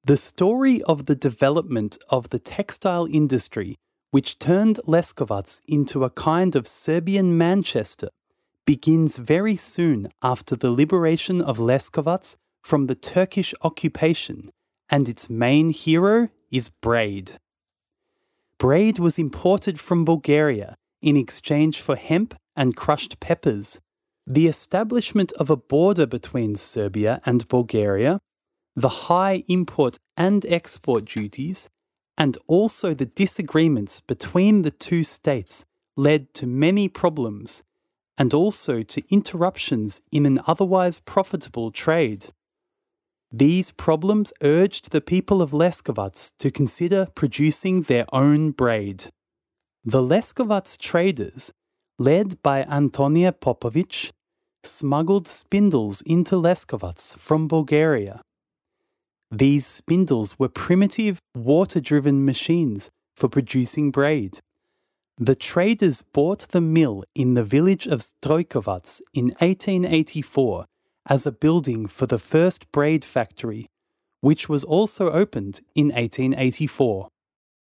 The story of the development of the textile industry, which turned Leskovac into a kind of Serbian Manchester, begins very soon after the liberation of Leskovac from the Turkish occupation, and its main hero is braid. Braid was imported from Bulgaria in exchange for hemp and crushed peppers. The establishment of a border between Serbia and Bulgaria, the high import and export duties, and also the disagreements between the two states led to many problems, and also to interruptions in an otherwise profitable trade. These problems urged the people of Leskovac to consider producing their own braid. The Leskovac traders, led by Antonije Popović, smuggled spindles into Leskovac from Bulgaria. These spindles were primitive, water-driven machines for producing braid. The traders bought the mill in the village of Strojkovac in 1884 as a building for the first braid factory, which was also opened in 1884.